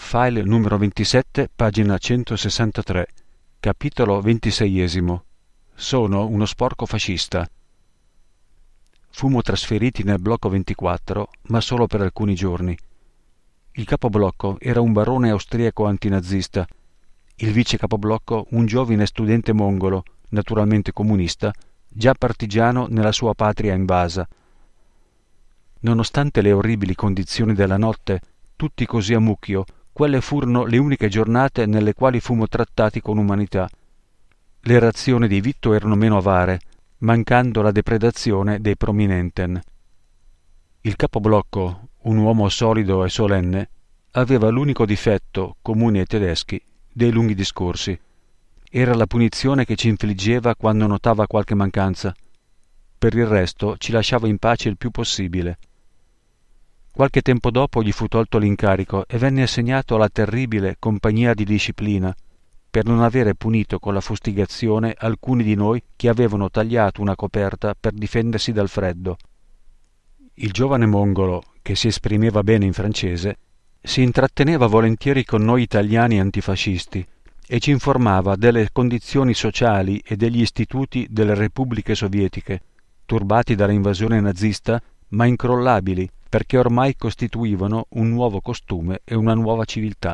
File numero 27, pagina 163, capitolo 26. Sono uno sporco fascista. Fummo trasferiti nel blocco 24, ma solo per alcuni giorni. Il capoblocco era un barone austriaco antinazista, il vice capoblocco un giovane studente mongolo, naturalmente comunista, già partigiano nella sua patria invasa. Nonostante le orribili condizioni della notte, tutti così a mucchio, quelle furono le uniche giornate nelle quali fummo trattati con umanità. Le razioni di vitto erano meno avare, mancando la depredazione dei prominenten. Il capoblocco, un uomo solido e solenne, aveva l'unico difetto, comune ai tedeschi, dei lunghi discorsi. Era la punizione che ci infliggeva quando notava qualche mancanza. Per il resto ci lasciava in pace il più possibile. Qualche tempo dopo gli fu tolto l'incarico e venne assegnato alla terribile compagnia di disciplina, per non avere punito con la fustigazione alcuni di noi che avevano tagliato una coperta per difendersi dal freddo. Il giovane mongolo, che si esprimeva bene in francese, si intratteneva volentieri con noi italiani antifascisti e ci informava delle condizioni sociali e degli istituti delle repubbliche sovietiche, turbati dall'invasione nazista ma incrollabili perché ormai costituivano un nuovo costume e una nuova civiltà.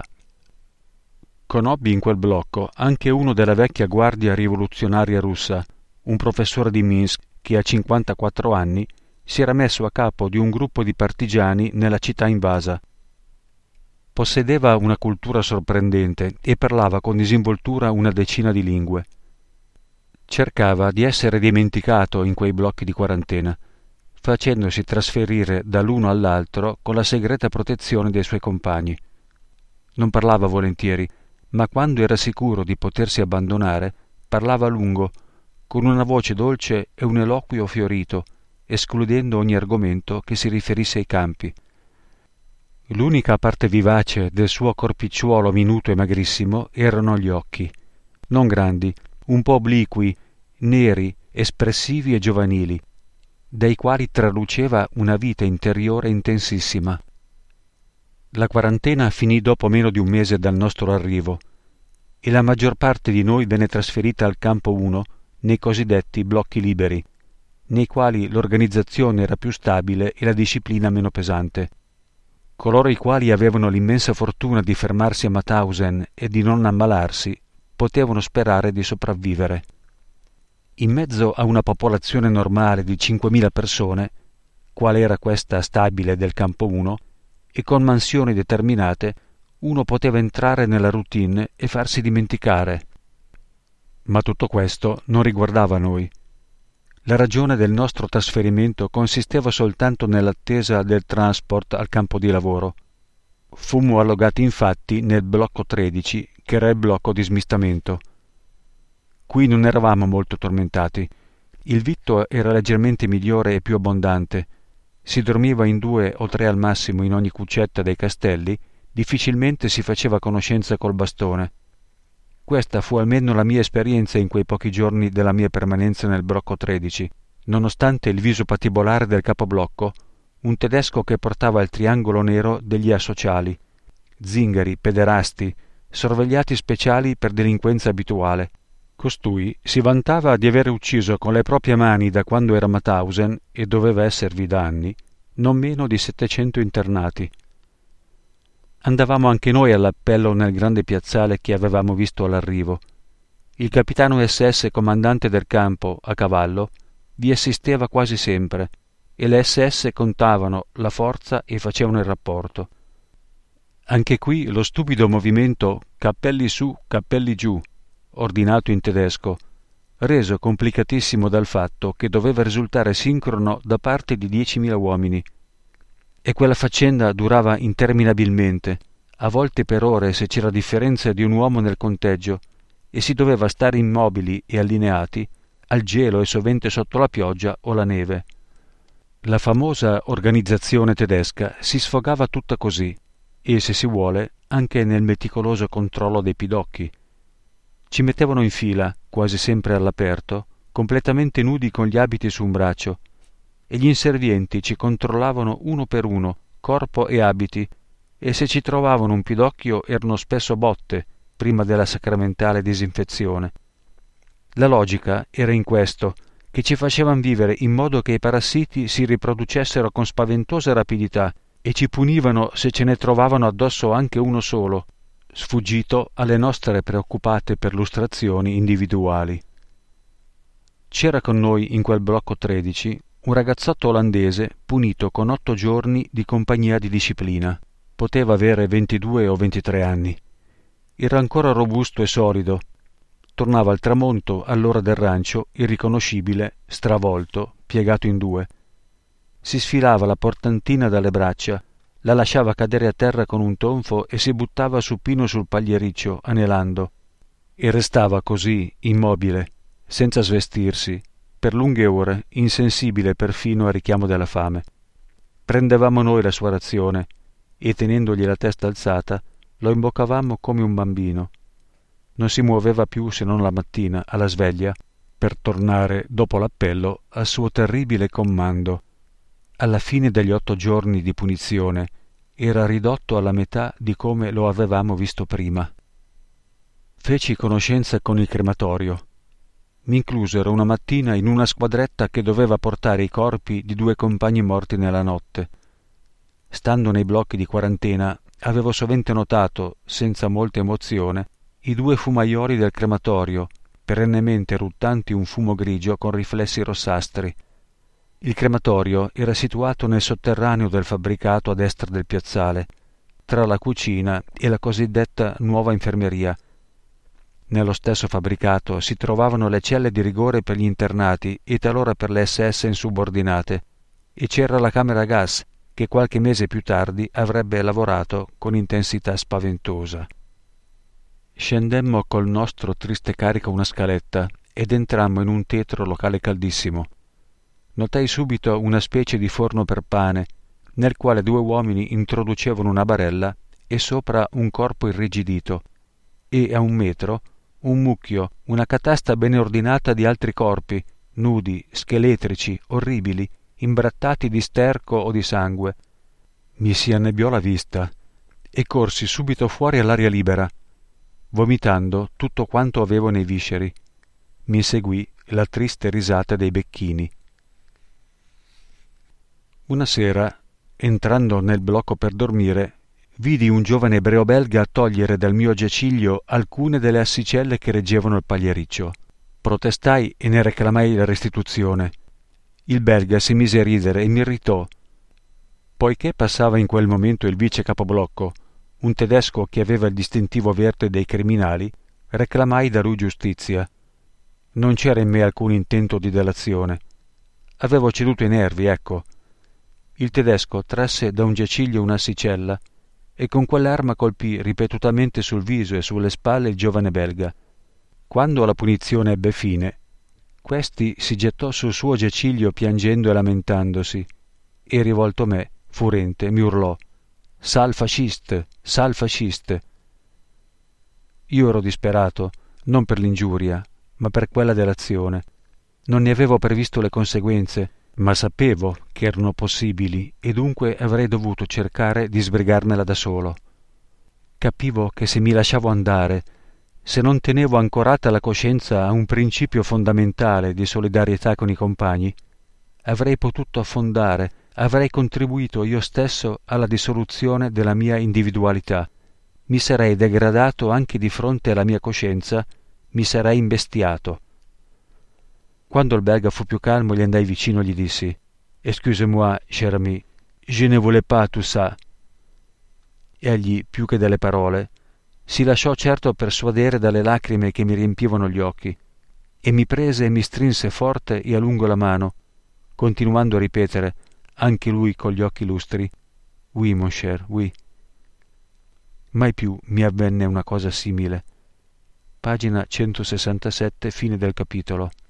Conobbi in quel blocco anche uno della vecchia guardia rivoluzionaria russa, un professore di Minsk che a 54 anni si era messo a capo di un gruppo di partigiani nella città invasa. Possedeva una cultura sorprendente e parlava con disinvoltura una decina di lingue. Cercava di essere dimenticato in quei blocchi di quarantena, facendosi trasferire dall'uno all'altro con la segreta protezione dei suoi compagni. Non parlava volentieri, ma quando era sicuro di potersi abbandonare, parlava a lungo, con una voce dolce e un eloquio fiorito, escludendo ogni argomento che si riferisse ai campi. L'unica parte vivace del suo corpicciuolo minuto e magrissimo erano gli occhi, non grandi, un po' obliqui, neri, espressivi e giovanili, dai quali traluceva una vita interiore intensissima. La quarantena finì dopo meno di un mese dal nostro arrivo e la maggior parte di noi venne trasferita al campo 1 nei cosiddetti blocchi liberi, nei quali l'organizzazione era più stabile e la disciplina meno pesante. Coloro i quali avevano l'immensa fortuna di fermarsi a Mauthausen e di non ammalarsi potevano sperare di sopravvivere. In mezzo a una popolazione normale di 5.000 persone, qual era questa stabile del campo 1, e con mansioni determinate, uno poteva entrare nella routine e farsi dimenticare. Ma tutto questo non riguardava noi. La ragione del nostro trasferimento consisteva soltanto nell'attesa del transport al campo di lavoro. Fummo allogati infatti nel blocco 13, che era il blocco di smistamento. Qui non eravamo molto tormentati. Il vitto era leggermente migliore e più abbondante. Si dormiva in 2 o 3 al massimo in ogni cuccetta dei castelli, difficilmente si faceva conoscenza col bastone. Questa fu almeno la mia esperienza in quei pochi giorni della mia permanenza nel blocco 13, nonostante il viso patibolare del capoblocco, un tedesco che portava il triangolo nero degli asociali, zingari, pederasti, sorvegliati speciali per delinquenza abituale. Costui si vantava di aver ucciso con le proprie mani da quando era Mauthausen, e doveva esservi da anni, non meno di 700 internati. Andavamo anche noi all'appello nel grande piazzale che avevamo visto all'arrivo. Il capitano SS comandante del campo, a cavallo, vi assisteva quasi sempre, e le SS contavano la forza e facevano il rapporto. Anche qui lo stupido movimento «cappelli su, cappelli giù», ordinato in tedesco, reso complicatissimo dal fatto che doveva risultare sincrono da parte di 10.000 uomini. E quella faccenda durava interminabilmente, a volte per ore se c'era differenza di un uomo nel conteggio, e si doveva stare immobili e allineati, al gelo e sovente sotto la pioggia o la neve. La famosa organizzazione tedesca si sfogava tutta così, e se si vuole anche nel meticoloso controllo dei pidocchi. Ci mettevano in fila, quasi sempre all'aperto, completamente nudi con gli abiti su un braccio, e gli inservienti ci controllavano uno per uno, corpo e abiti, e se ci trovavano un pidocchio erano spesso botte prima della sacramentale disinfezione. La logica era in questo, che ci facevano vivere in modo che i parassiti si riproducessero con spaventosa rapidità e ci punivano se ce ne trovavano addosso anche uno solo, sfuggito alle nostre preoccupate perlustrazioni individuali. C'era con noi in quel blocco 13 un ragazzotto olandese punito con 8 giorni di compagnia di disciplina. Poteva avere 22 o 23 anni. Era ancora robusto e solido. Tornava al tramonto all'ora del rancio, irriconoscibile, stravolto, piegato in due. Si sfilava la portantina dalle braccia, la lasciava cadere a terra con un tonfo e si buttava supino sul pagliericcio, anelando. E restava così, immobile, senza svestirsi, per lunghe ore, insensibile perfino al richiamo della fame. Prendevamo noi la sua razione e, tenendogli la testa alzata, lo imboccavamo come un bambino. Non si muoveva più se non la mattina, alla sveglia, per tornare, dopo l'appello, al suo terribile comando. Alla fine degli 8 giorni di punizione era ridotto alla metà di come lo avevamo visto prima. Feci conoscenza con il crematorio. Mi inclusero una mattina in una squadretta che doveva portare i corpi di 2 compagni morti nella notte. Stando nei blocchi di quarantena, avevo sovente notato, senza molta emozione, i 2 fumaioli del crematorio, perennemente eruttanti un fumo grigio con riflessi rossastri. Il crematorio era situato nel sotterraneo del fabbricato a destra del piazzale, tra la cucina e la cosiddetta nuova infermeria. Nello stesso fabbricato si trovavano le celle di rigore per gli internati e talora per le SS insubordinate, e c'era la camera a gas che qualche mese più tardi avrebbe lavorato con intensità spaventosa. Scendemmo col nostro triste carico una scaletta ed entrammo in un tetro locale caldissimo. Notai subito una specie di forno per pane, nel quale 2 uomini introducevano una barella e sopra un corpo irrigidito, e a 1 metro un mucchio, una catasta ben ordinata di altri corpi, nudi, scheletrici, orribili, imbrattati di sterco o di sangue. Mi si annebbiò la vista e corsi subito fuori all'aria libera, vomitando tutto quanto avevo nei visceri. Mi seguì la triste risata dei becchini. Una sera, entrando nel blocco per dormire, vidi un giovane ebreo belga togliere dal mio giaciglio alcune delle assicelle che reggevano il pagliericcio. Protestai e ne reclamai la restituzione. Il belga si mise a ridere e mi irritò. Poiché passava in quel momento il vice capoblocco, un tedesco che aveva il distintivo verde dei criminali, reclamai da lui giustizia. Non c'era in me alcun intento di delazione. Avevo ceduto i nervi, ecco. Il tedesco trasse da un giaciglio un'assicella e con quell'arma colpì ripetutamente sul viso e sulle spalle il giovane belga. Quando la punizione ebbe fine, questi si gettò sul suo giaciglio piangendo e lamentandosi, e rivolto a me, furente, mi urlò: «Sal fasciste! Sal fasciste!» Io ero disperato, non per l'ingiuria, ma per quella delazione. Non ne avevo previsto le conseguenze, ma sapevo che erano possibili e dunque avrei dovuto cercare di sbrigarmela da solo. Capivo che se mi lasciavo andare, se non tenevo ancorata la coscienza a un principio fondamentale di solidarietà con i compagni, avrei potuto affondare, avrei contribuito io stesso alla dissoluzione della mia individualità, mi sarei degradato anche di fronte alla mia coscienza, mi sarei imbestiato. Quando il belga fu più calmo gli andai vicino e gli dissi: «Excusez-moi, cher ami, je ne voulais pas tout ça». Egli, più che delle parole, si lasciò certo persuadere dalle lacrime che mi riempivano gli occhi, e mi prese e mi strinse forte e a lungo la mano, continuando a ripetere, anche lui con gli occhi lustri: «Oui, mon cher, oui». Mai più mi avvenne una cosa simile. Pagina 167, fine del capitolo.